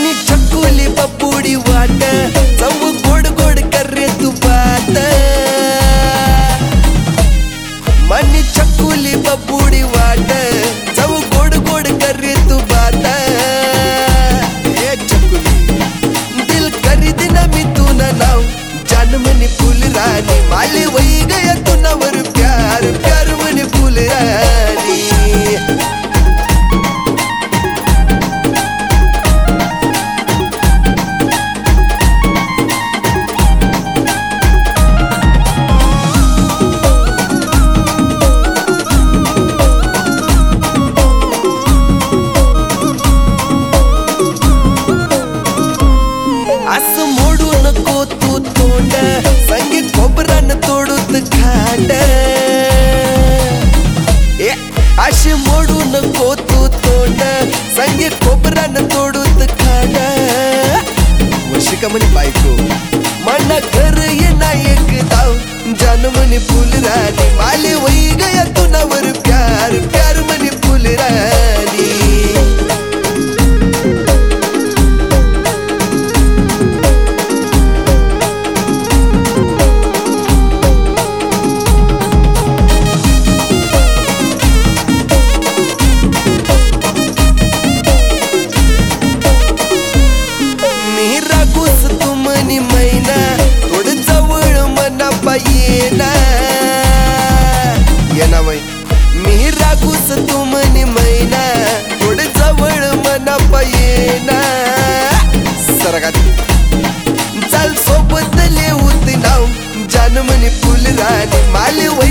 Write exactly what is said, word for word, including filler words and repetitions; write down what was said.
मनी चकुली पपुडी वाट चव गोड गोड कर रे तू बात मनी चकुली पपुडी वाट चव गोड गोड कर रे तू बात ए चकुली दिल करी देना मी तू ना नाव जान मनी फूल रानी माले वही गया तू नवर प्यार प्यार मनी फूल रानी असं मोडू नको तू तोंड संगे खोबरान तोडूत खांड ए असे मोडू नको तू तोंड संगे खोबरान तोडूत खांड वशिका म्हणे बायको मना घर ये ना एक दाव जान म्हणे फुल राणी माले वही गया तू नवर प्यार प्यार म्हणे फुल राणी मैना थोडं जवळ मना पायेना येना बाई मी रागूस तू म्हणे मैना थोडं जवळ मना पायेना सरगात चाल सोबत लेऊत नाव जान म्हणे फुल राणी माले